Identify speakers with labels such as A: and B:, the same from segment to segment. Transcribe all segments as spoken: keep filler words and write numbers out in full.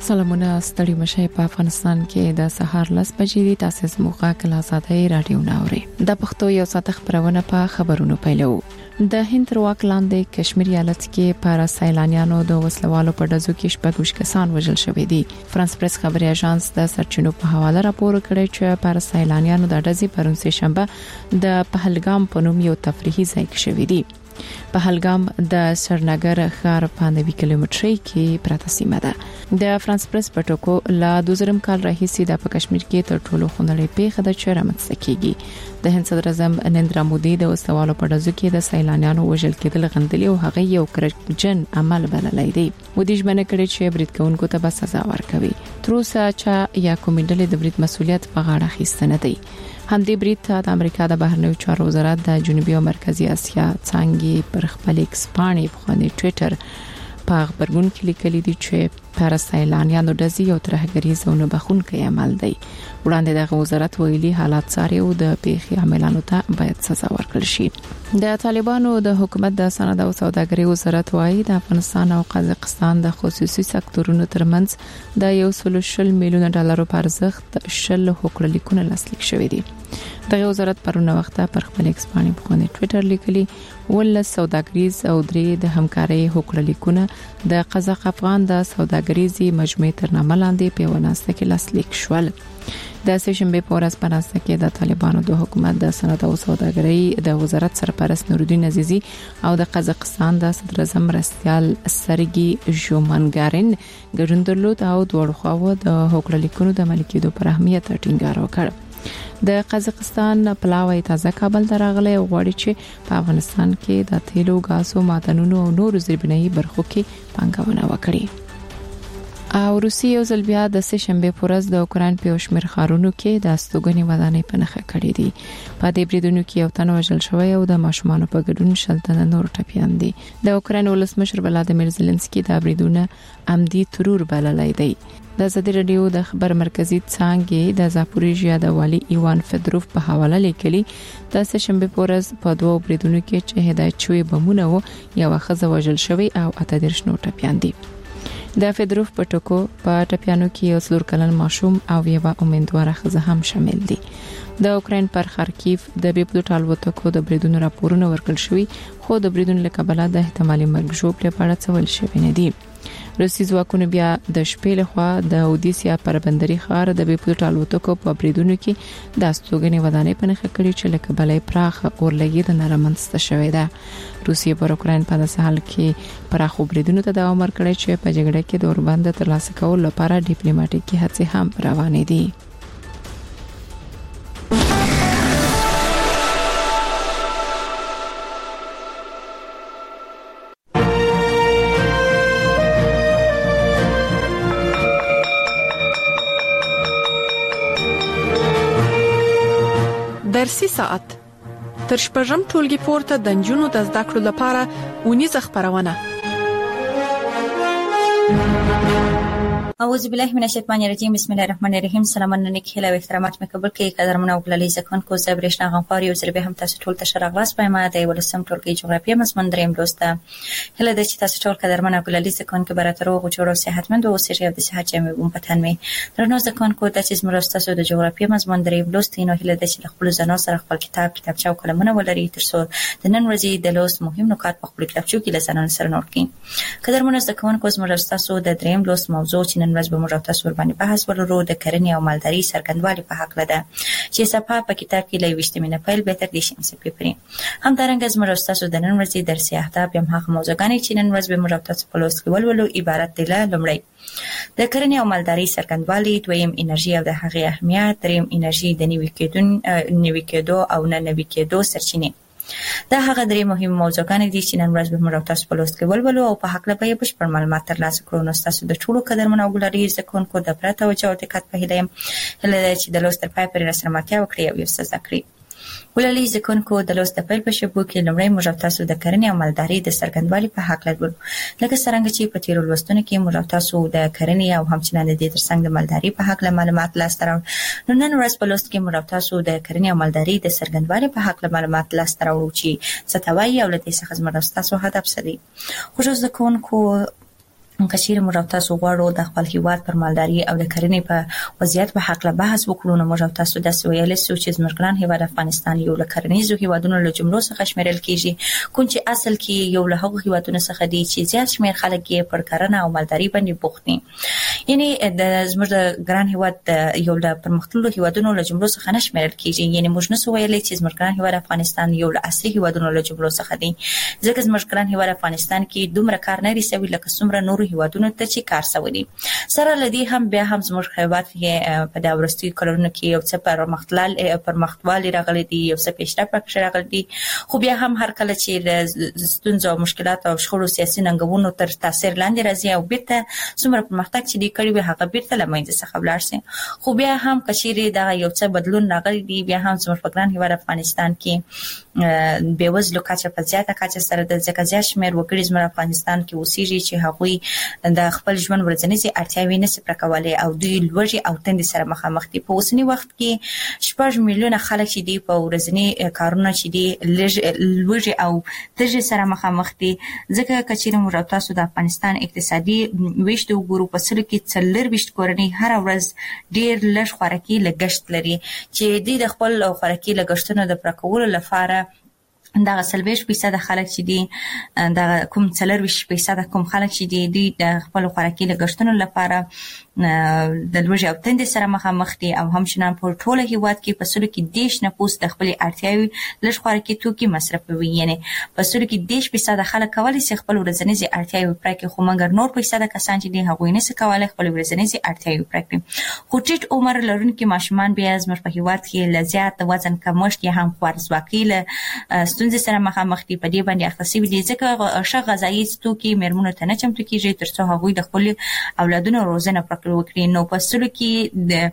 A: سلامونه ستړي مشه په افغانستان کې د سهار لس بجې دي. تاسو زموږه کلا ساده رادیو ناوري د پښتو یو ساعت خبرونه په خبرونو پیلو. د هند تر واک لاندې کشمیر ایالت کې پر سیلانیانو د وسلوالو په ډزو کې شپږ کسان وژل شوي دي. فرانس پریس خبري اژانس د سرچینو په حواله راپور کړی چې پر سیلانیانو د ډزې پرون سه شنبه د پهلګام په نوم یو تفریحي ځای کې شوی دی. پهلګام د سرنګر ښار په نوي کیلومتري کې پراته سیمه ده. د فرانس پریس په ټکو لا دوزرم کال راهیسي د کشمیر کې تر ټولو خونړۍ پیښه د چرمت سکیږي. د هند صدر اعظم نریندرا مودي د وسوالو په ډزو کې د سیلانیانو وژل کېدل غندلي او هغه یو کرجن عمل بللی دی. مودي ژمنه کړې چې برید کوونکو ته به سزا ورکوي. تر اوسه چې یا کومېدل د برید مسولیت په غاړه اخیستنه دی. همدې برید ته د امریکا د بهرنیو چارو وزارت د جنوبي او مرکزی اسیا څنګه پر خپل ایکس باندې په خوني ټوئیټر په خبرګون کې لیکلي دي چې پر سیلانیانو ډزې او ترهګریز او نه بخونکي عمل دی. وړاندې د وزارت ویلي حالات څاري او د پیښې عاملانو ته باید سزا ورکړل شي. د طالبانو د حکومت د صنعت او سوداګرۍ وزارت وايي د افغانستان او قزاقستان د خصوصي سکتورونو ترمنځ د یو سل شل میلیون ډالر په ارزښت شل حقوق لیکونه لاسلیک شوي دي. دغه وزارت پرونه وخته پر خپل ایکس باندې په خوني ټوئیټر لیکلي ول سوداګریز او درې د همکارۍ حقوق لیکونه د قزاق افغان د سوداګریزي مجموعې تر نامه لاندې په وناسته کې لاسلیک شول. د سشنبه په ورځ په ناسته کې د طالبانو د حکومت د صنعت او سوداګرۍ د وزارت سرپرست نورالدین عزیزی او د قزاقستان د صدر اعظم مرستیال سرګي ژومنګارین ګډون درلود او دوه خواو د حقوق لیکونو د ملکیدو پر اهمیت ټینګار وکړ. د قزاقستان پلاوی تازه کابل دراغله غواړي چې په افغانستان کې د تیلو، غازو، معدنونو او نورو زیربنایي برخو کې پانګونه وکړي. او روسیه یو ځل بیا د سه شنبه په ورځ د اوکران په شمیر ښارونو کې د استوګنې ودانۍ په نخښه کړې دي. په دې بریدونو کې یو تن وژل شوی او د ماشومان په ګډون شلتنه نور ټپيان دي. د اوکران ولسمشر ولادیمیر زيلنسکي د بریدونو عمدي ترور بللی دی. د ازادي رادیو د خبر مرکزی څنګه د زاپوریژیا د والی ایوان فدروف په حواله لیکلي د سه شنبه په ورځ په دوه بریدونو کې چې هدایت شوی بمونه وو یو ښځه وژل شوی او اته دیرش نور ټپيان دي. د فدروف په ټکو په ټپيانو کې یو څلور کلن ماشوم او یو امیندواره ښځه هم شامل دي. د اوکرين پر خارکیف د بیپلوټ الوتکو د بریدونو راپورونه ورکړل شوی خو د بریدونو له کبله د احتمالي مرګ ژوبل په اړه څول شوی نه دي. روسي ځواکونه بیا د شپې له خوا د اودیسیا پر بندري ښار د بیپلوټ الوتکو په بریدونو کې د استوګنې ودانۍ په نخښه کړې چې له کبله پراخ اورلګي د نرمنسته شوې ده. روسیه پر اوکرين په داسې حال کې پراخ بریدونو ته دوام ورکړي چې په جګړه کې د اوربند ترلاسه کولو لپاره ډیپلوماټیکي هڅې هم روانې دي.
B: درسي ساعت تر شپږم ټولګي پورته د نجونو د زده کړو لپاره ونیزه خبرونه.
C: اعوذ بالله من الشیطان الرجیم بسم الله الرحمن الرحیم. سلام علیکم و احترامات مکبل کې قدرمن او غللی ځکون کو زبرشنا غفار یو سر به هم تاسو ټول ته شرغلاس پېما دی ولسم ټولګي جغرافیه مضمون دریم دوسته هله د چې تاسو ټول قدرمن او غللی ځکون کې براترو او جوړو صحتمند او سریه د صحت جامع بوم پتن می درنو ځکون کو د چې مرستاسو د جغرافیه مضمون دریم دوسته نو هله د چې خپل زنو سره خپل کتاب کتابچه او قلمونه ولري ترڅو د نن ورځې د لوس مهم نکات په خپل کتابچو کې لسنن سره نوٹ کړئ. قدرمن ځکون کو مرستاسو د دریم لوس موضوع چې نن ورځ به موږ تاسو باندې بحث ولرو د کرنې او مالداري سرګندوالي په حق لده چې صفحه په کتاب کې لوي وشتمنه پیل به تر دې شي چې پرې هم دارنګ زموږ تاسو د نن ورځې درسي اهداف هم هغه موضوعګانې چې نن ورځ به موږ تاسو په لوست کې ولولو عبارت دي له لمړی د کرنې او مالداري سرګندوالي، دویم انرژي او د هغې اهمیت، دریم انرژي د نوي کېدون نوي کېدو او نه نوي کېدو سرچینې. دا هغه درې مهم موضوعګانې دي چې نن ورځ به موږ تاسو په لوست کې ولولو او په حق له به بشپړ معلومات ترلاسه کړو. نو تاسو د ټولو قدرمن او ګلاري ځکونکو د پرته او چا دقت په هیله هله چې د لوست پای پر سره ماتیا وکړي او یو څه ذکرې ولولي ځکونکو د لوست پیل په شبو کې لمړی موږ تاسو د کرنې او مالداري د سرګندوالي په حق لولو لکه څنګه چې په تیرو لوستونو کې موږ تاسو د کرنې او همچنان د ترڅنګ د مالداري په حق له معلومات لاسته راوړو. نو نن ورځ په لوست کې موږ تاسو د کرنې او مالداري د سرګندوالي په حق له معلومات لاسته راوړو چې ستوي او لته څخه موږ تاسو هدف سدي. خو ځکونکو کچیر موږ تاسو غواړو د خپل هیواد پر مالداري او د کرنې په وضعیت په حق له بحث وکړو نو موږ تاسو د سویل سوچ زموږ ګران هیواد افغانستان یو له کرنیزو هیوادونو له جملو څخه شمیرل کیږي کوم چې اصل کې یو له هغو هیوادونو څخه دی چې زیات شمیر خلک یې پر کرنه او مالداري باندې بوخت دي یعنی د زموږ د ګران هیواد یو له پرمختللو هیوادونو له جملو څخه نشمیرل کیږي یعنی موږ نسو ویلای چې زموږ ګران هیواد افغانستان یو له اصلي هیوادونو له جملو څخه دی ځکه زموږ ګران هیواد افغانستان کې دومره کار نه رسوي لکه څومره نور هیوادونو ته چې کار سوي سره لدی هم بیا هم زموږ هیواد کې په د ورستي کلونو کې یو څه پر مختلل پر مختوالي راغلي دي یو څه پیشرفت پکې راغلي دي خو بیا هم هر کله چې د ستونزو او مشکلات او شخړو سیاسي ننګونو تر تاثیر لاندې راځي او بیرته څومره پرمختګ چې دی کړی وي هغه بیرته لمنځه څخه ولاړ شي خو بیا هم کشيري دا یو څه بدلون راغلي دی بیا هم زموږ په ګران هیواد افغانستان کې بیوزلو کچه په زیاته کچه سره د ځکه زیات شمیر وګړي زموږ افغانستان کې اوسېږي چې هغوی د خپل ژوند ورځنی اړتیاوې نشي پر کولای او دوی لوړي او تند سره مخامخ دي په اوسنی وخت کې شپږ میلیونه خلک چې دي په ورځنی کارونه چې دي لوړي او تج سره مخامخ دي ځکه کچېره موږ تاسو د افغانستان اقتصادي ویشت وګورو په سل کې څلور ویشت کورنۍ هر ورځ ډیر لږ خوراکي لګښت لري چې د خپل خوراکي لګښتونو د پر کولو لپاره دا سلويش فیصد خلک چې دي دا کوم څلويش فیصد کوم خلک چې دي د خپل خوراکي لګښتونو لپاره د لوړ او تند سره مخامخ دي او همشنان په ټوله هیواد کې په سلو کې دیش نه پوس د خپل اړتیاوي لږ خوراکي توکي مصرفوي یعنی په سلو کې دیش فیصد خلک کولی شي خپل ورځنی اړتیاوي پوره کړي خو مګر نور فیصد کسان چې دي هغوی نه کوي خپل ورځنی اړتیاوي پوره کړي خو ټیټ عمر لرونکي ماشومان بیا زموږ په هیواد کې لزیات وزن کمښت یا هم خوارزواکي له ستونزې سره مخامخ دي په دې باندې اختصي دي ځکه ښه غذایی توکي مېرمنو ته نه چمتو کیږي ترڅو هغوی د خپل اولادونو روزنه وکړي نو په سلو کې د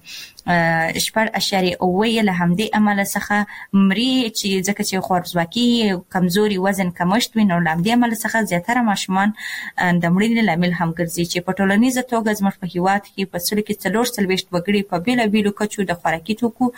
C: شپږ اشاریه اوه له همدې عمل څخه مري چې ځکه چې خوارزواکي کمزوري وزن کمښت ویني نو لامدې عمل څخه زیاتره ماشومان د مړینې لامل هم ګرځي چې په ټولنیزه توګه زموږ په هیواد کې په سلو کې څلور څلوېښت وګړي په بیل بیلو کچو د خوراکي توکو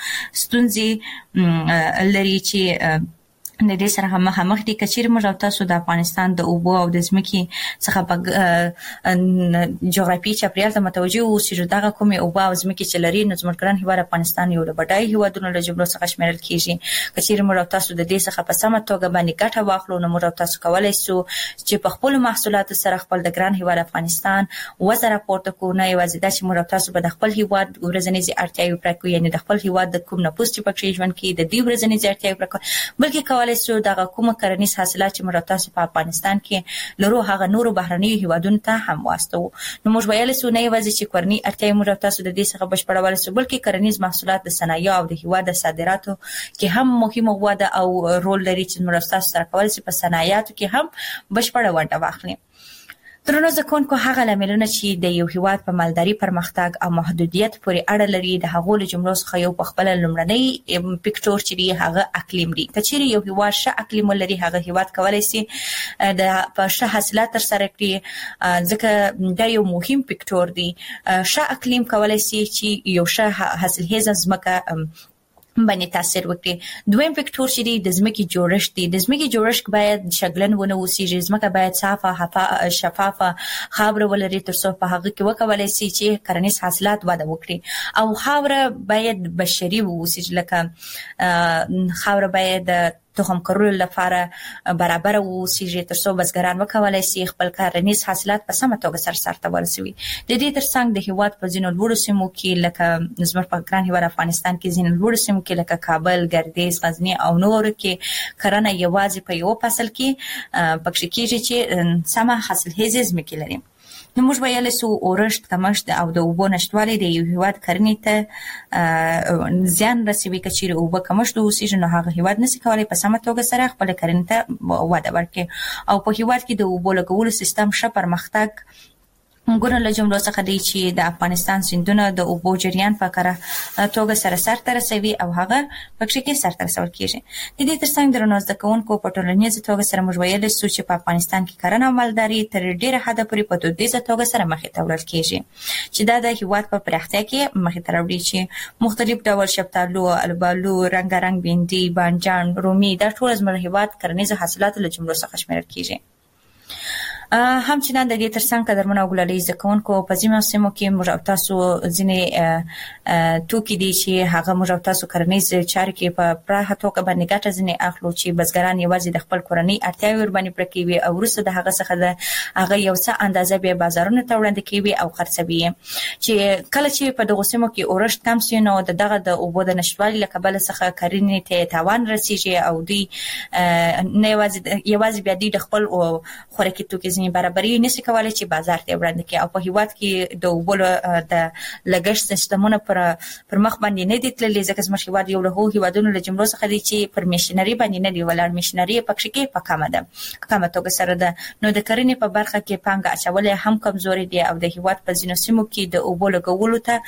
C: ستونزې لري چې د دې سره هم مخامخ دي کچیر موږ تاسو د افغانستان د اوبو او د ځمکې څخه په جغرافي چاپیریال ته متوجه اوسئ دغه کومه اوبو او ځمکې چې لري نو زموږ ګران هیواد افغانستان یو له بډای هیوادونو له جملو څخه شمیرل کیږي کچیر موږ تاسو د دې څخه په سمه توګه باندې ګټه واخلو نو موږ تاسو کولای شو چې په خپل محصولاتو سره خپل د ګران هیواد افغانستان وزن راپورته کوو نه یوازې د چې موږ تاسو په خپل هیواد ورځنی اړتیاوې پوره کوو یعنی د خپل هیواد د کوم نفوس چې پکې ژوند کوي د دې ورځنی اړتیاوې پوره کوي بلکې سو دغه کومه کرنیز حاصلات چې موږ تاسو په افغانستان کې لرو هغه نورو بهرنیو هیوادونو ته هم واسطو نو موږ ویل سو نه یوازې چې کرنی اړتیا موږ تاسو د دې څخه بشپړول سو بلکې کرنیز محصولات د صنایع او د هیواد د صادراتو کې هم مهمه وده او رول لري چې موږ تاسو سره کولای شي په صنایعاتو کې هم بشپړه ونډه واخلي ترنو ځکونکو هغه لاملونه چې د یو هیواد په مالداري پرمختګ او محدودیت پورې اړه لري د هغو له جملو څخه یو په خپل لومړنی پکټور چې دی هغه اقلیم دی کچېری یو هیواد ښه اقلیم لري هغه هیواد کولای شي د په ښه حاصلات تر سره کړي ځکه دا یو مهم پکټور دی ښه اقلیم کولای شي چې یو ښه حاصلخیزه ځمکه باندې تاثیر وکړي دویم فکټور چې د ځمکې جوړښت دی د ځمکې جوړښت باید شګلن ونه اوسېږي ځمکه باید صافه شفافه خاوره ولري ترڅو په هغه کې وکولای شي چې کرنیز حاصلات وده وکړي او خاوره باید بشري اوسېږي لکه خاوره باید تخم کرلو لپاره برابر اوسېږي ترڅو بزګران وکولای شي خپل کرنیز حاصلات په سمه توګه سرسرته ورسوي د دې ترڅنګ د هیواد په ځینو لوړو سیمو کې لکه زموږ په ګران هیواد افغانستان کې ځینو لوړو سیمو کې لکه کابل ګردیز غزنی او نور کې کرنه یوازې په یو فصل کې پکې کېږي چې سمه حاصلخیزه ځمکې لري نو موږ ویل سو اورښت کمښت او د اوبو نشټوالی د یو هیواد کرنې ته زیان رسوي کچېره اوبه کمښت اوسېږي نو هغه هیواد نشي کولای په سمه توګه سره خپل کرنې ته وده ورکړي او په هیواد کې د اوبو لګولو سیستم ښه پرمختګ ګورنه له جملو څخه دی چې د افغانستان سیندونه د اوبو جریان په کاره توګه سره سرته رسوي او هغه پکې کې سرته رسول کیږي د دې ترڅنګ درنو زده کوونکو په ټولنیزه توګه سره موږ ویل شو چې په افغانستان کې کرنه او مالداري تر ډیره حده پورې په دودیزه توګه سره مخې ته وړل کیږي چې دا د هیواد په پراختیا کې مخې ته راوړي چې مختلف ډول شفتالو البالو رنگارنګ بینډي بانجان رومي دا ټول زموږ هیواد کرنیزه حاصلات له جملو څخه شمیرل کیږي همچنان د دې ترڅنګ قدرمنو غلالي ځکونکو په ځینو سیمو کې موږ او تاسو ځینې توکي دي چې هغه موږ او تاسو کرنیز چارې کې په پراخه توګه باندې ګټه ځینې اخلو چې بزګران یوازې د خپل کورنۍ اړتیاوې ور باندې پوره کوي او وروسته د هغه څخه د هغه یو څه اندازه به بازارونو ته وړاندې کوي او خرڅوي چې کله چې په دغه سیمو کې اورښت کم شي نو دغه د اوبو د نشټوالي له کبله څخه کرنې ته تاوان رسیږي او دوی نه یوازې یوازې بیا د خپل خوراکي توکي ځینې برابرۍ نشي کولای چې بازار ته وړاندې کړي او په هیواد کې د اوبو د لګښت سیستمونه پر پر مخ باندې نه دي تللي ځکه زموږ هیواد یو له هغو هیوادونو له جملو څخه دی چې پر میشنري باندې نه دی ولاړ میشنري پکې کې په کمه ده کمه توګه سره ده نو د کرنې په برخه کې پانګه اچول هم کمزوري دي او د هیواد په ځینو سیمو کې د اوبو لګولو ته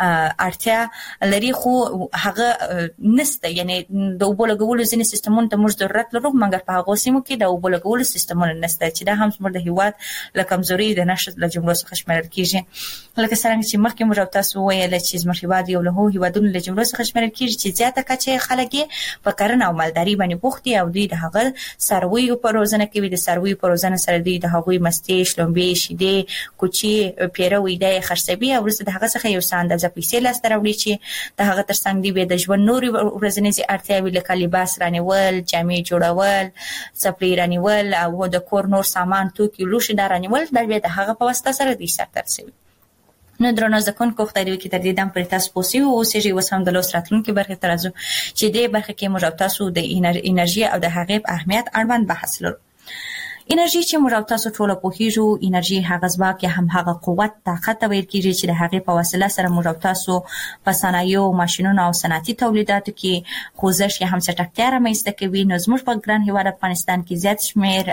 C: اړتیا لري خو هغه نسته یعنی د اوبو لګولو ځینې سیستمونه ته موږ ضرورت لرو مګر په هغه سیمو کې د اوبو لګولو سیستمونه نسته چې دا هم زموږ د هیواد له کمزوري د نشټ له جملو څخه شمېرل کیږي لکه څنګه چې مخکې موږ تاسو ویل چې زموږ هیواد یو له هغو هیوادونو له جملو څخه شمېرل کیږي چې زیاته کچه خلک په کرنه او مالداري باندې بوخت دي او دوی د هغه څارویو په روزنه کې د څارویو په روزنه سره دوی د هغوی مستې شلومبې شیدې کوچي پیروي د خرڅوي او وروسته د هغه څخه یو څه اندازه پیسې لاسته راوړي چې د هغه ترڅنګ دی د ژوند نوري ورځنی اړتیاوې لکه لباس رانیول جامې جوړول څپلۍ رانیول او د کور نور سامان توکي لوښي رانیول د بیا د هغه په واسطه سره دي سر ترسوي نو درنو ځکون کوخته دی کې تر دې دم پر تاسو پوسی او سیږي وسم د لوس راتلونکو برخه ترازو چې دې برخه کې موږ تاسو د انرژي او د هغې اهمیت اړوند بحث لرو انرژي چې موږ تاسو ټول په هیجو انرژي هغه ځواک یا هم هغه قوت طاقت ویل کیږي چې د هغې په وسیله سره موږ تاسو په صنایعو ماشينونو او صنعتي تولیداتو کې خوځښت یا هم چټکتیا رامنځته کوي نو زموږ په ګران هیواد افغانستان کې زیات شمیر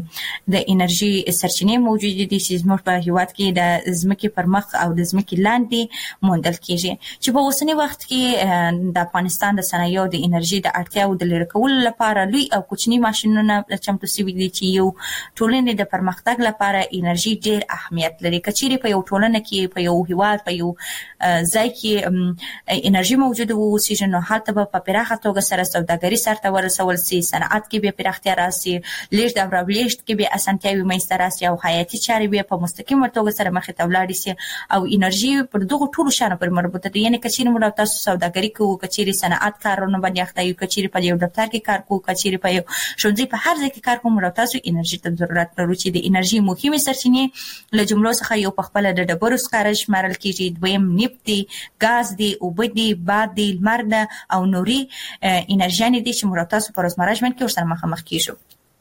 C: د انرژي سرچینې موجود دي چې زموږ په هیواد کې د ځمکې پر مخ او د ځمکې لاندې موندل کیږي چې په اوسنی وخت کې د افغانستان د صنایعو د انرژي د اړتیاو د لري کولو لپاره لوی او کوچني ماشينونه چمتو شوي دي چې یو ټولنې د پرمختګ لپاره انرژي ډېر اهمیت لري کچېرې په یو ټولنه کې په یو هیواد په یو ځای کې انرژي موجوده وو چې نو حالت په پراخه توګه سره سوداګري سره ورسول سي صنعت کې به پراختیا راسي لیږد او راوړېشت کې به اسانتیاوي منځته راسي او حیاتي چارې به په مستقیمه توګه سره مخې ته ولاړ شي او انرژي پر دغه ټولو شانو پر مربوطه دي یعنی کچېرې موږ تاسو سوداګري کوو کچېرې صنعت کارونه باندې اخته یو کچېرې په یو دفتر کې کار کوو کچېرې په یو ښوونځي په هر ځای کې کار کوو موږ تاسو انرژي ته ضرورت لرو چې د انرژي مهمه سرچینې له جملو څخه یو په خپل د ډبرو سکاره شمارل کیږي دویم نفت دی غاز دی اوبه دی باد دی لمر ده او نوري انرژي دي چې موږ تاسو په روزمره ژوند کې ورسره مخامخ کیږو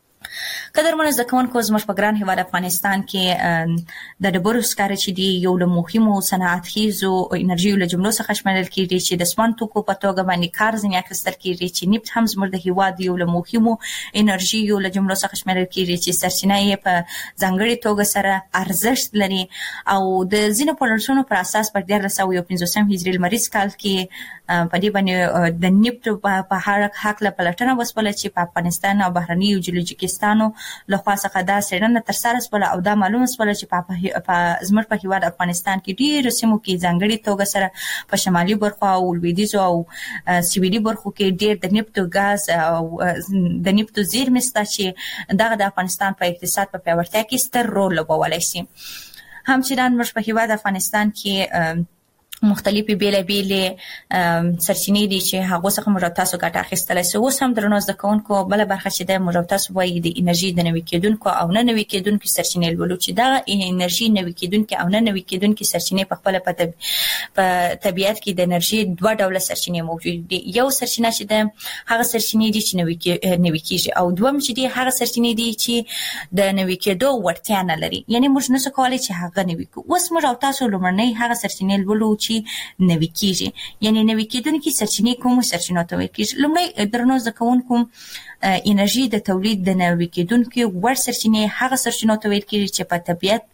C: قدرمن زکونکو زموږ په ګران هیواد افغانستان کې د ډبرو سکاره چې دی یو له مهمو صنعت خیزو انرژي له جملو څخه شمارل کیږي چې د سپن توکو په توګه باندې کار ځنې اخیستل کیږي چې نفت هم زموږ د هیواد یو له مهمو انرژي یو له جملو څخه شمارل کیږي چې سرچینه یې په ځانګړي توګه سره ارزښت لري او د ځینو پولیسونو پر اساس په ډیر رسو یو پنځوسم هجري لمریز کال کې په دې باندې د نفت په حق حق له پلټنه وسپله چې په افغانستان او بهرني جیولوجیکستانو لخوا څخه دا څېړنه تر سره سپله او دا معلومه سپله چې په زموږ په هیواد افغانستان کې ډېرو سیمو کې ځانګړي توګه سره په شمالي برخو او لویدیځو او سویلي برخو کې ډېر د نفت او غاز او د نفت زیرمې شته چې دغه د افغانستان په اقتصاد په پیاوړتیا کې ستر رول لوبولی شي همچنان موږ په هیواد افغانستان کې مختلفې بیلابېلې سرچینې دي چې هغه څخه موږ تاسو ګټه اخیستلای شو اوس هم درنو زده کوونکو بل برخه چې د موږ تاسو وایي د انرژي د نوي کېدونکو او نه نوي کېدونکو سرچینې ولولو چې دا انرژي نوي کېدونکو او نه نوي کېدونکو سرچینې په خپل په طبیعت کې د انرژي دوه ډوله سرچینې موجود دي یو سرچینه چې د هغه سرچینې دي چې نوي کې نوي کېږي او دوم چې دي هغه سرچینې دي چې د نوي کېدو وړتیا نه لري یعنی موږ نشو کولای چې هغه نوي کو اوس موږ تاسو لومړنۍ هغه سرچینې ولولو چې نوي کیږي یعنی نوي کېدونکي سرچینې کوم سرچینو ته ویل کیږي لومړی درنو زکونکو انرژي د تولید د نوي کېدونکو ور سرچینې هغه سرچینو ته ویل کیږي چې په طبیعت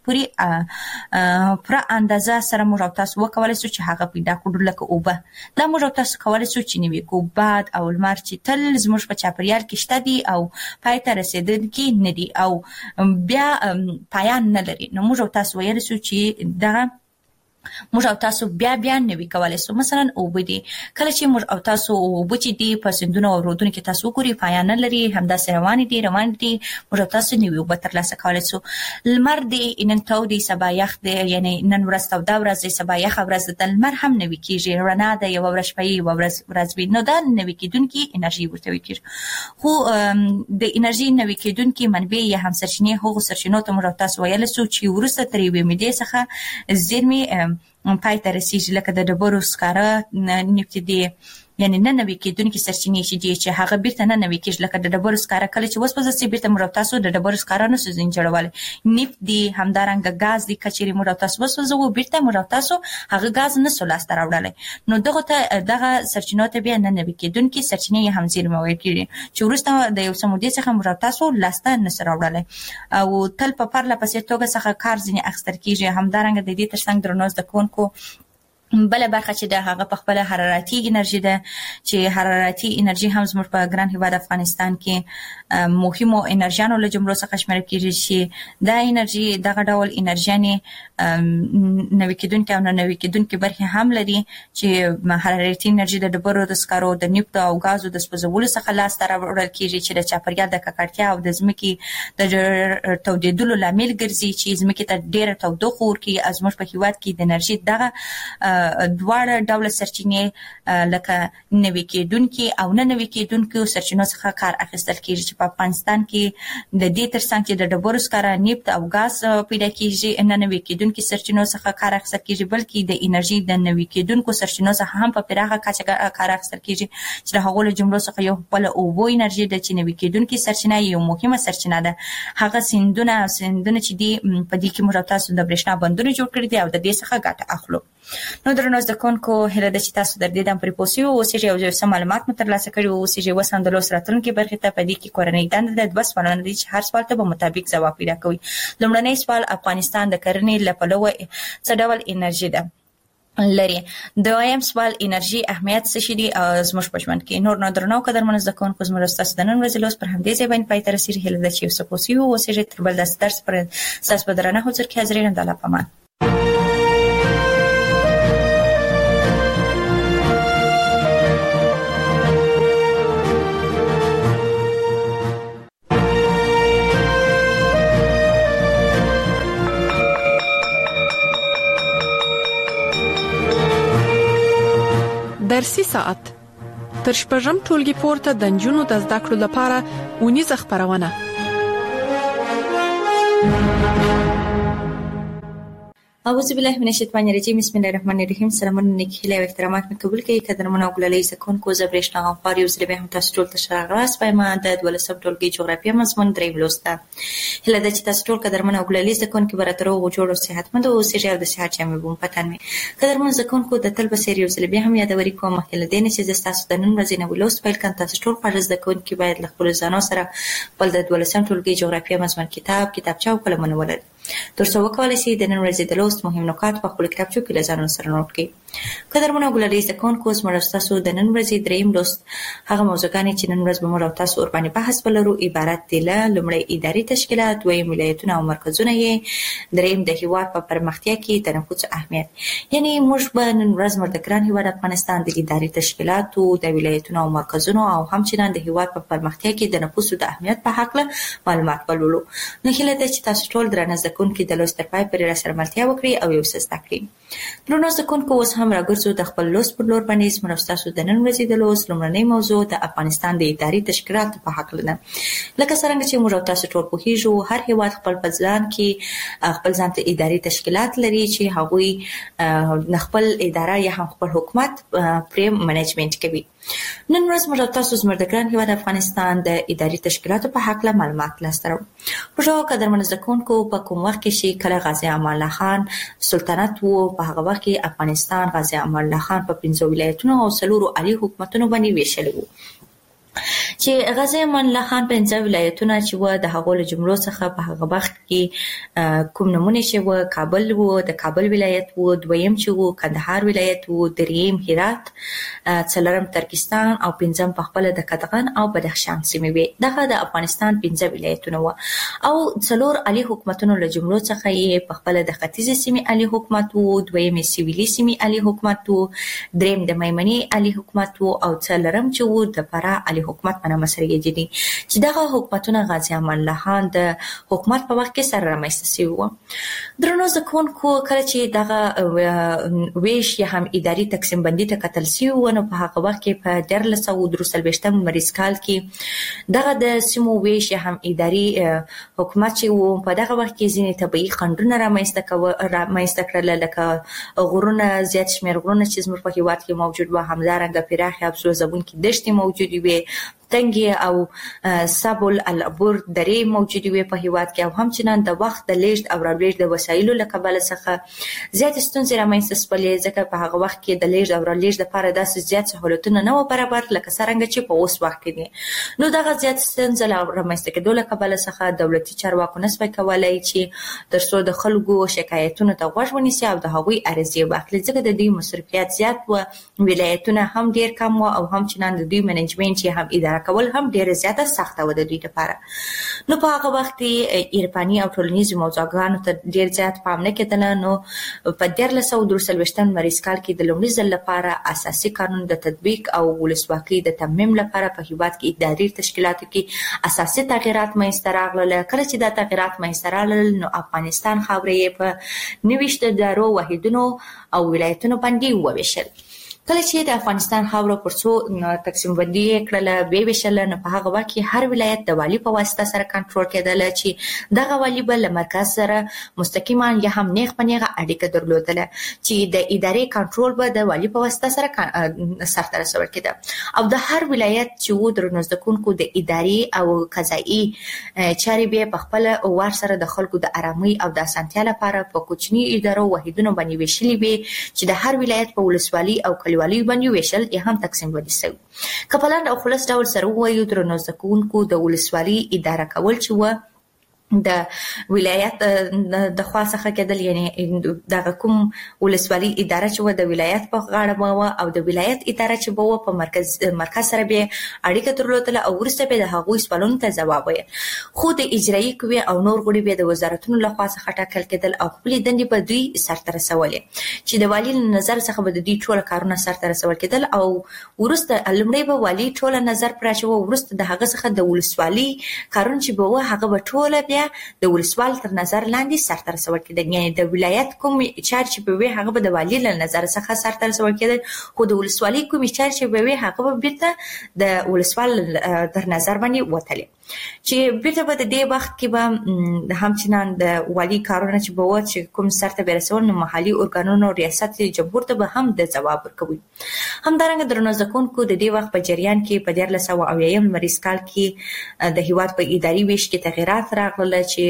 C: پورې پر اندازه سره موږ تاسو وکولای شو چې هغه پیدا کړو لکه اوبه دا موږ تاسو کولای شو چې نوي کو باد او لمر چې تل زموږ په چاپریال کې شته دي او پای ته رسیدونکي نه دي او بیا پایان نه لري نو موږ تاسو ویل شو چې دا موږ او تاسو بیا بیا نوي کولای سو. مثلا اوبدي کله چې موږ او تاسو وبچې دي په سندونو او رودونو کې تاسو ګوري پایان لري همداسې روان دي روان دي موږ او تاسو نوي وب تر لاسه کولای سو. لمر دی نن تو دی سبا یخ دی یعنی نن ورځ تو دا ورځ دی سبا یخ ورځ د لمر هم نوي کیږي رڼا د یو ورځ په یو ورځ ورځ وي نو دا نوي کیدونکي انرژي ورته وکړي. خو د انرژي نوي کیدونکي منبع یا هم سرچینه هغه سرچینو ته موږ تاسو ویل سو چې ورسته ترې وې مې دې څخه زیرمې پای ته رسیږي لکه د ډبرو سکاره نفت دي یعنی نه نوي کېدونکي سرچینې چې دي چې هغه بیرته نه نوي کېږي لکه د ډبرو سکاره کله چې وسپځي سي بیرته موږ تاسو د ډبرو سکاره نه سوزین جوړول نفت دي همدارنګه غاز دي کچېري موږ تاسو وسوځو بیرته موږ تاسو هغه غاز نه سولاس تر راوړل نو دغه ته دغه سرچینو ته بیا نه نوي کېدونکي سرچینې هم زیرمه ورکړي چې ورسته د یو سمودي څخه موږ تاسو لاسته نه سره راوړل او تل په پرله پسې توګه څخه کار ځنی اخستر کیږي همدارنګه د دې ترڅنګ درنوز د کونکو بل برخه چې د هغه په خپل حرارتي انرژي ده چې حرارتي انرژي هم زموږ په ګران هیواد افغانستان کې مهمو انرژيانو له جملو څخه شمېرل کیږي چې دا انرژي دغه ډول انرژيانې نوي کېدونکي او نوي کېدونکي برخه هم لري چې حرارتي انرژي د ډبرو د سکارو د نفت او غازو د سوځولو څخه لاس ته راوړل کیږي چې د چاپیریال د ککړتیا او د ځمکې د تودېدلو لامل ګرځي چې ځمکې ته ډېر تودوخه ورکړي از موږ په هیواد کې د انرژي دغه دواړه ډول سرچینې لکه نوي کېدونکي او نه نوي کېدونکي سرچینو څخه کار اخیستل کیږي چې په افغانستان کې د دې ترڅنګ چې د ډبرو سکاره نفت او غاز پیدا کیږي نه نوي کېدونکي سرچینو څخه کار اخیستل کیږي بلکې د انرژي د نوي کېدونکو سرچینو څخه هم په پراخه کچه کار اخیستل کیږي چې د هغو له جملو څخه یو بل اوبو انرژي د چې نوي کېدونکي سرچینه یو مهمه سرچینه ده هغه سیندونه سیندونه چې دی په دې کې موږ تاسو د برېښنا بندونه جوړ کړی دي او د دې څخه ګټه اخلو. نو درنو زده کوونکو هله د چې تاسو در دې دم پرې پوسیو او چې یو څه معلومات مو ترلاسه کړي او چې وسم د لوس راتلونکي برخه ته په دې کې کورنۍ دند د دوه سوالونه دي چې هر سوال ته په مطابق ځواب پیدا کوي. لومړنی سوال افغانستان د کرنې لپاره څه ډول انرژي ده لري. دویم سوال انرژي اهمیت څه شي دي زموږ په ژوند کې. نور نو درنو قدرمن زده کوونکو زموږ تاسو د نن ورځې لوس پر همدې ځای باندې پای ته رسیدي هله د چې یو څه پوسیو او چې تر بل درس پر اساس بدرنه حضور کې حاضرین د الله پامان.
B: درسي ساعت تر شپږم ټولګي پورته د نجونو د زده کړو لپاره ونیزه خبرونه.
C: اعوذ بالله من الشیطان الرجیم بسم الله الرحمن الرحیم. سلامونه نیکی له احترامات مې قبول کړئ قدرمن او ګلالي زکون کو زبرشنا غفار یو زره به هم تاسو ټول ته راغلاس پای ما د ولسم ټولګي جغرافیه مضمون درې ولسته هله د چې تاسو ټول قدرمن او ګلالي زکون کې براترو او جوړ او صحتمند او سجال د صحت چمه بوم پتن مې قدرمن زکون کو د تل بسری یو زره به هم یادوري کوم هله د نه چې تاسو د نن ورځې نه ولوس پیل کړئ تاسو ټول فرض د کون کې باید له خپل ځانو سره بل د ولسم ټولګي جغرافیه مضمون کتاب کتابچه او قلمونه ولرئ ترڅو وکولای شئ د نن ورځې د لوست مهم نکات په خپل کتابچو کې لزانو سره نوٹ کړئ. قدرمن او ګلالي زکون کو زموږ تاسو د نن ورځې دریم لوست هغه موضوعګانې چې نن ورځ به موږ تاسو ور باندې بحث ولرو عبارت دي له لومړی اداري تشکیلات دویم ولایتونه او مرکزونه یې دریم د هیواد په پرمختیا کې د نفوذ اهمیت. یعنی موږ به نن ورځ موږ د ګران هیواد افغانستان د اداري تشکیلاتو د ولایتونو او مرکزونو او همچنان د هیواد په پرمختیا کې د نفوذ د اهمیت په حق له معلومات ولولو. نو هیله ده چې تاسو ټول درنه زکون کې د لوست پای پر سره ملتیا وکړي او یو څه زده کړئ. درنو زکونکو اوس هم راګرځو د خپل لوست پر لور باندې زموږ تاسو د نن ورځې د لوست لومړنۍ موضوع د افغانستان د اداري تشکیلاتو په حق لنه. لکه څنګه چې موږ تاسو ټول پوهیږو هر هیواد خپل ځان کې خپل ځان ته اداري تشکیلات لري چې هغوی خپل اداره یا هم خپل حکومت پریم منیجمنت کوي. نن ورځ موږ تاسو زموږ د ګران هیواد افغانستان د اداري تشکیلاتو په حق له معلومات لاسته راوړو. پروژه قدرمن زکونکو په کوم وخت کې چې کله غازی امان الله خان سلطنت وو په هغه وخت کې افغانستان غازی امان الله خان په پنځه ولایتونو او څلورو عالی حکومتونو باندې ویشل وو. چې غازي امان الله خان پنځه ولایتونه چې و د هغو له جملو څخه په هغه وخت کې کوم نمونه چې و کابل و د کابل ولایت و دویم چې و کندهار ولایت و دریم هرات څلورم ترکستان او پنځم په خپل د کدغن او بدخشان سیمې وي. دغه د افغانستان پنځه ولایتونه و او څلور علي حکومتونو له جملو څخه یې په خپل د ختیځ سیمې علي حکومت و دویم سیویلي سیمې علي حکومت و دریم د میمنې علي حکومت و او څلورم چې و د فراه علي حکومت په نامه سره یادېدي چې دغه حکومتونه غازي امان الله خان د حکومت په وخت کې سره رامنځته شوي وو. درنو زده کوونکو کله چې دغه ویش یا هم اداري تقسیم بندي ته کتل شوي وو نو په هغه وخت کې په دیارلس سوه درې څلوېښتم لمریز کال کې دغه د سیمو ویش یا هم اداري حکومت چې وو په دغه وخت کې ځینې طبیعي خنډونه رامنځته کړل لکه غرونه زیات شمېر غرونه چې زموږ په هېواد کې موجود وو، همدارنګه پراخې افسوزونکې دښتې موجودې وې، تنګې او سبل العبور درې موجودې وې په هېواد کې او همچنان د وخت د لیږد او رالیږد د وسایلو له کبله څخه زیاتې ستونزې رامنځته شولې ځکه په هغه وخت کې د لیږد او رالیږد لپاره داسې زیات سهولتونه نه وو برابر لکه څرنګه چې په اوس وخت کې دي. نو دغه زیات ستونزې له رامنځته کېدو له کبله څخه دولتي چارواکو نه شوی کولی چې تر څو د خلکو شکایتونو ته غوږ ونیسي او د هغوی عرضې واخلي ځکه د دوی مصرفیات زیات و، ولایتونه هم ډېر کم و او همچنان د دوی منیجمنټ یې هم اداره کول هم ډیره زیاته سخته و د دوی لپاره. نو په هغه وخت کې عرفاني او ټولنیزو موضوعګانو ته ډیر زیات پام نه کېدله. نو په دیارلس سوه درې څلوېښتم لمریز کال کې د لومړي ځل لپاره اساسي قانون د تطبیق او ولسواکۍ د تمیم لپاره په هېواد کې اداري تشکیلاتو کې اساسي تغیرات منځته راغلل. کله چې دا تغیرات منځته راغلل نو افغانستان خاوره یې په نوېشت ادارو، واحدونو او ولایتونو باندې وویشل. کله چې د افغانستان خاوره پر څو تقسیم بندي یې کړله ویې ویشله نو په هغه وخت کې هر ولایت د والي په واسطه سره کنټرول کېدله چې دغه والي به له مرکز سره مستقیما یا هم نیغ په نیغه اړیکه درلودله چې د ادارې کنټرول به د والي په واسطه سره سرته رسول کېده او د هر ولایت چې و درنو زده کوونکو د اداري او قضایي چارې به په خپل وار سره د خلکو د آرامۍ او د اسانتیا لپاره په کوچني ادارو واحدونو باندې ویشلي وي چې د هر ولایت په ولسوالي او کلیوالي باندې ویشل یا هم تقسیم بندي شوی. که په لاندې او خلاص ډول سره ووایو درنو زده کوونکو د ولسوالي اداره کول چې و د ولایت د خوا څخه کېدل، یعنی دغه کوم ولسوالي اداره چې و د ولایت په غاړه به وه او د ولایت اداره چې به وه په مرکز مرکز سره به اړیکه درلودله او وروسته به د هغوی سوالونو ته ځواب ویل. خو د اجرایي قوې او نور غړي به د وزارتونو له خوا څخه ټاکل کېدل او خپلې دندې به دوی سرته رسولې چې د والي له نظر څخه به د دوی ټوله کارونه سرته رسول کېدل او وروسته لومړی به والي ټوله نظر پرې اچوه، وروسته د هغه څخه د ولسوالي کارونه چې به وه هغه به ټوله بیا د ولسوال تر نظر لاندې سرته رسول کېدل. یعنی د ولایت کوم چارې چې به وي هغه به د والي له نظر څخه سرته رسول کېدل، خو د ولسوالۍ کومې چارې چې به وي هغه به بیرته د ولسوال تر نظر باندې وتلې چې بیرته به د دې وخت کې به همچنان د والي کارونه چې به وه چې کوم سرته به رسول نو محلي ارګانونو ریاست جمهور ته به هم د ځواب ورکوي. همدارنګه درنو زده کوونکو د دې وخت په جریان کې په دیارلس سوه اویایم لمریز کال کې د هېواد په اداري ویش کې تغیرات راغلل چې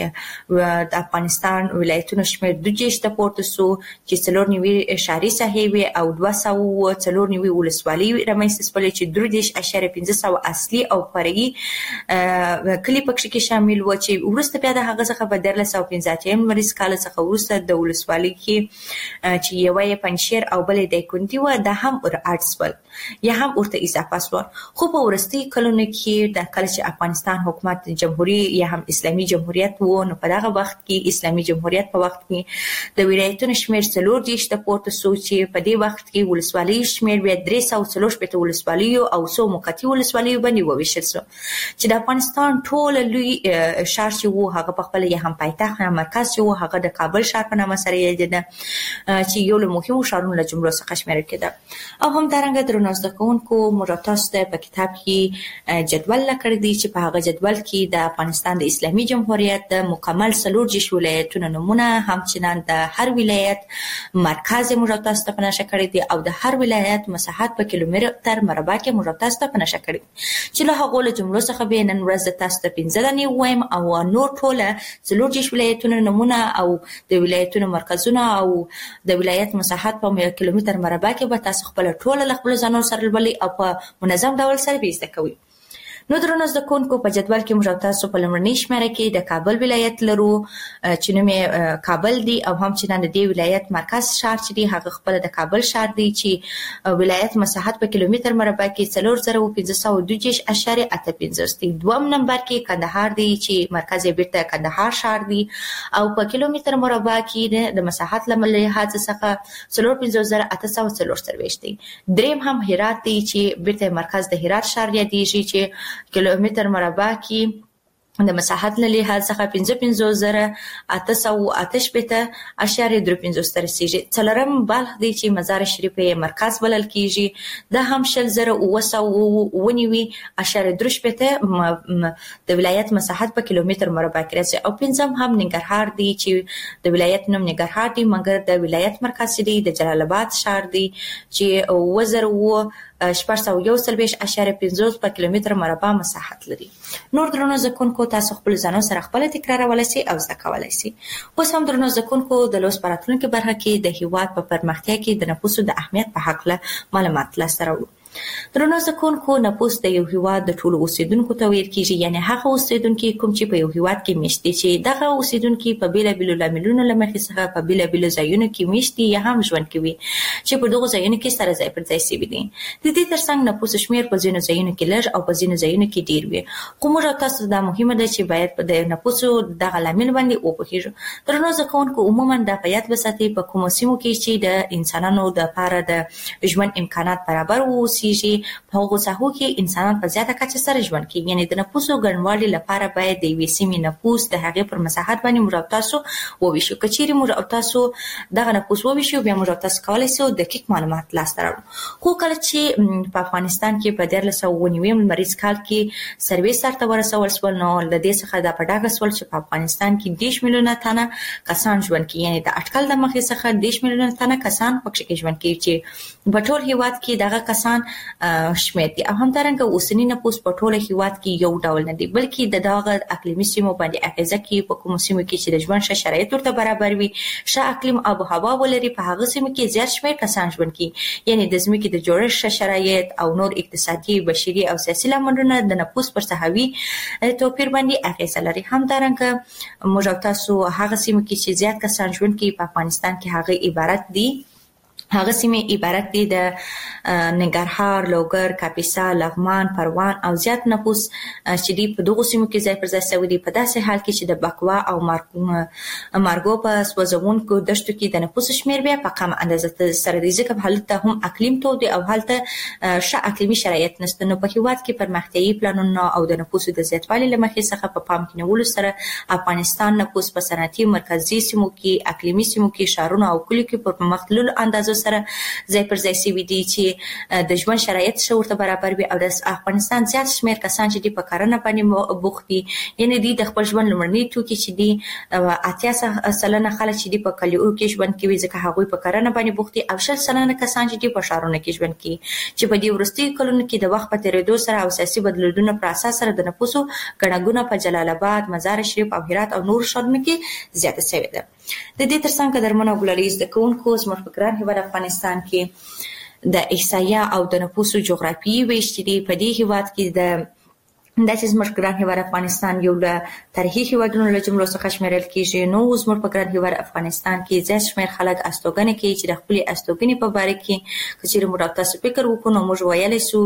C: د افغانستان ولایتونو شمېر دوه دېرش ته پورته سو چې څلور نوي ښاري ساحې وې او دوه سوه څلور نوي ولسوالۍ رامنځته شولې چې درې دېرش اعشاریه پنځه سوه اصلي او فرعي کلي پکې کې شامل و چې وروسته بیا د هغه څخه په دیارلس سوه پنځه اتیا لمریز کال څخه وروسته د ولسوالۍ کې چې یوه یې پنجشیر او بلې دایکنډي وه دا هم ور اډ شول یا هم ورته اضافه شول. خو په وروستیو کلونو کې د کله چې افغانستان حکومت جمهوري یا هم اسلامي جمهوریت و نو په دغه وخت کې اسلامي جمهوریت په وخت کې د ولایتونو شمېر څلور دېرش ته پورته سو چې په دې وخت کې ولسوالۍ شمېر بیا درې سوه څلور شپېته ولسوالیو او څو موقتي ولسوالیو باندې وویشل سو چې د افغانستان ټول لوی ښار چې و هغه په خپله یا هم پایتخت یا مرکز چې و هغه د کابل ښار په نامه سره یادېده چې یو له مهمو ښارونو له جملو څخه شمېرل کېده. او همدارنګه درنو زده کوونکو موږ تاسو ته په کتاب کې جدول راکړی دی چې په هغه جدول کې د افغانستان د اسلامي جمهوریت د مکمل څلور دېرش ولایتونو نومونه، همچنان د هر ولایت مرکز موږ تاسو ته په نښه کړی دی او د هر ولایت مساحت په کیلومتر مربع کې موږ تاسو ته په نښه کړی چې له هغو له جملو څخه به نن ورځ تاسو ته پنځه دانې ووایم او نور ټوله څلور دېرش ولایتونو نومونه او د ولایتونو مرکزونه او د ولایت مساحت په کیلومتر مربع کې به تاسو خپله ټوله له خپلو ځانونو سره لولئ او په منظم ډول سره به یې زده کوئ. نو درنو زده کوونکو په جدول کې موږ تاسو په لمړنۍ شمیره کې د کابل ولایت لرو چې نوم یې کابل دی او هم چې د دې ولایت مرکز شهر چې دی هغه خپل د کابل شهر دی چې ولایت مساحت په کیلومتر مربع کې څلور زره او پنځه سوه دوه دېرش اعشاریه اته پنځوس دی. دوم نمبر کې کندهار دی چې مرکز یې بیرته کندهار شهر دی او په کیلومتر مربع کې د مساحت له لحاظ څخه څلور پنځوس زره اته سوه څلور څلوېښت دی. دریم هم هرات دی چې بیرته مرکز د هرات شهر یادېږي چې کیلومتر مربع کې د مساحت له لحاظ څخه پنځه پنځوس زره اته سوه اته شپېته اعشاریه درې پنځوس ته رسیږي. څلورم بلخ دی چې مزار شریف یې مرکز بلل کیږي دا هم شل زره اوه سوه اوه نوي اعشاریه درې شپېته د ولایت مساحت په کیلومتر مربع کې راځي. او پنځم هم ننګرهار دی چې د ولایت نوم ننګرهار دی مګر د ولایت مرکز دی د جلال آباد شهر دی چې اوه زره اوه شپږ سوه یو څلوېښت اعشاریه پنځوس په کیلومتر مربع مساحت لري. نور درنو زده کوونکو تاسو خپل ځانو سره خپل تکرارولای شئ او زده کولای شئ. اوس هم درنو زده کوونکو د لوست په راتلونکي برخه کې د هیواد په پرمختیا کې د نفوسو د اهمیت په هکله معلومات لاسته راوړو. درنو زده کوونکو نفوس د یو هیواد د ټولو اوسیدونکو ته ویل کیږي یعنی هغه اوسیدونکي کوم چې په یو هیواد کې میشت دي چې دغه اوسیدونکي په بیلابیلو لاملونو له مخې څخه په بیلابیلو ځایونو کې میشت دي یا هم ژوند کوي چې په دغو ځایونو کې سره ځای پر ځای شوي دي. د دې ترڅنګ نفوس شمیر په ځینو ځایونو کې لږ او په ځینو ځایونو کې ډیر وي خو موږ تاسو دا مهمه ده چې باید په د نفوسو دغه لامل باندې وپوهیږو. درنو زده کوونکو عموما دا په یاد وساتئ په کومو سیمو کې چې د انسانانو لپاره د ژوند امکانات برابر واوسیږي په هغو ساحو کې انسانان په زیاته کچه سره ژوند کوي یعنی د نفوسو ګڼوالي لپاره باید د یوې سیمې نفوس د هغې پر مساحت باندې موږ او تاسو وویشو. که چیرې موږ او تاسو دغه نفوس وویشو بیا موږ او تاسو کولی شو دقیق معلومات لاسته راوړو. خو کله چې په افغانستان کې په دیارلس سوه اووه نوي لمریز کال کې سروې سرته ورسول شول نو له دې څخه دا په ډاګه شول چې په افغانستان کې دېرش میلیونه تنه کسان ژوند کوي یعنی د اټکل د مخې څخه دېرش میلیونه تنه کسان پکې کې ژوند کوي چې په ټول هیواد کې دغه کسان شمیر دي. او همدارنګه اوسنی نفوس په ټول هیواد کې یو ډول نه دی بلکې د دغه اقلیمي سیمو باندې اغیزه کوي په کومو سیمو کې چې د ژوند ښه شرایط ورته برابر وي ښه اقلیم آب و هوا ولري په هغه سیمو کې زیات شمیر کسان ژوند کوي یعنی د ځمکې د جوړښت ښه شرایط او نور اقتصادي بشري او سیاسي لاملونه د نفوس پر ساحوي توپیر باندې اغیزه لري. همدارنګه موږ او تاسو هغه سیمو کې چې زیات کسان ژوند کوي په افغانستان کې هغه عبارت دي هغه سیمې عبارت دي د ننګرهار، لوګر، کاپیسا، لغمان، پروان او زیات نفوس چې دی په دغو سیمو کې ځای پر ځای شوي دي په داسې حال کې چې د بکوا او مارګو په سوځونکو دښتو کې د نفوس شمیر بیا په کم اندازه سره دی ځکه هلته هم اقلیم تود دی او هلته ښه اقلیمي شرایط نشته. نو په هیواد کې پرمختیایي پلانونه او د نفوسو د زیاتوالي له مخې څخه په پام کې نیولو سره افغانستان نفوس په صنعتي مرکزي سیمو کې اقلیمي سیمو کې ښارونو او کلیو کې په پرمختللو اندازو سره ځای پر ځای شوي دي چې د ژوند شرایط ښه ورته برابر وي او د افغانستان زیات شمیر کسان چې دي په کرنه باندې بوخت دي یعنی دوی د خپل ژوند لومړني توکي چې دي اتیا سلنه خلک چې دي په کلیو کې ژوند کوي ځکه هغوی په کرنه باندې بوخت دي او شل سلنه کسان چې دي په ښارونو کې ژوند کوي چې په دې وروستیو کلونو کې د وخت په تېرېدو سره او سیاسي بدلونونو پر اساس سره د نفوسو ګڼه په جلال آباد، مزار شریف او هرات او نور ښارونو کې زیاته شوې ده. د دې ترڅنګ درمنو ګلالي زده کوونکو زموږ په ګران هیواد افغانستان کې د احصایه او د نفوسو جغرافیایي ویش چې دی په دې هیواد کې د داسې زموږ ګران هیواد افغانستان یو له تاریخي هیوادونو له جملو څخه شمیرل کیږي. نو زموږ په ګران هیواد افغانستان کې زیات شمیر خلک استوګنې کوي چې د خپلې استوګنې په باره کې که چیرې موږ تاسو فکر وکړو نو موږ ویلی شو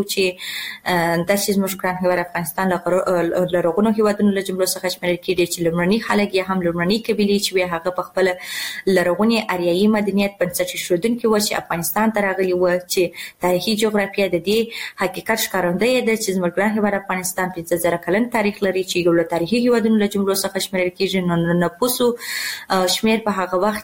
C: چې داسې زموږ ګران هیواد افغانستان له لرغونو هیوادونو له جملو څخه شمیرل کیږي چې لومړني خلک یې هم لومړني قبیلې چې وې هغه په خپله لرغونې اریایي مدنیت بنسټ ایښودونکي وه چې افغانستان ته راغلي وه چې تاریخي جغرافیه د دې حقیقت ښکارندوی ده چې زموږ ګران هیواد افغانستان پنځه زره کلن تاریخ لري چې یو له تاریخي هیوادونو له جملو څخه شمیرل کیږي. نو نفوسو شمیر په هغه وخت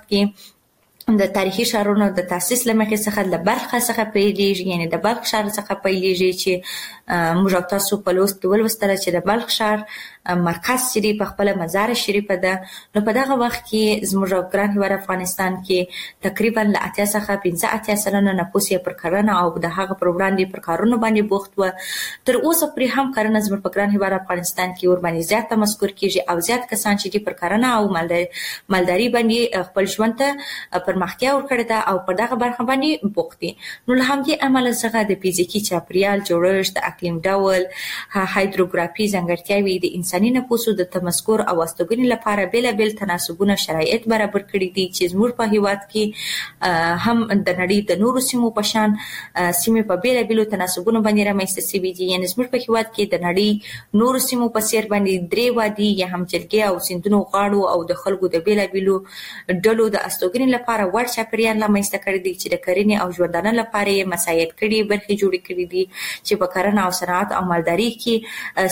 C: کې د تاریخي ښارونو د تاسیس له مخې څخه له بلخ څخه پیلېږي یعنی د بلخ ښار څخه پیلېږي چې موږ او تاسو په لوست کې ولوستله چې د بلخ ښار مرکز چې په خپل مزار شریف ده. نو په دغه وخت کې زموږ ګران هیواد افغانستان کې تقریبا له اتیا څخه پنځه اتیا سلنه نفوس یې پر کرنه او د هغه پر وړاندې پر کارونو باندې بوخت و. تر اوسه پرې هم کرنه زموږ په ګران هیواد افغانستان کې ور باندې زیات تمسکر کیږي او زیات کسان چې پر کرنه او مالداري باندې خپل ژوند ته پرمختیا ورکړې ده او په دغه برخه باندې بوخت دي. نو له همدې امله څخه د فزیکی چاپیریال جوړښت، د اقلیم ډول، هایدروګرافي ځانګړتیاوې د انساني نفوسو د تمسکر او استوګنې لپاره بیلابل تناسبونه شرایط برابر کړي دي چې زموږ په هیواد کې هم د نړۍ د نورو سیمو په شان سیمې په بیلابلو تناسبونو باندې رامنځته شوي دي. یعنې زموږ په هیواد کې د نړۍ نورو سیمو په څیر باندې درې وادي یا هم جلګې او سیندونو غاړو او د خلکو د بیلابلو ډلو د استوګنې لپاره وړ چاپیریال رامنځته کړي دي چې د کرنې او ژوندانه لپاره یې مساعد کړي برخې جوړې کړې دي چې په کرنه او صنعت او مالداري کې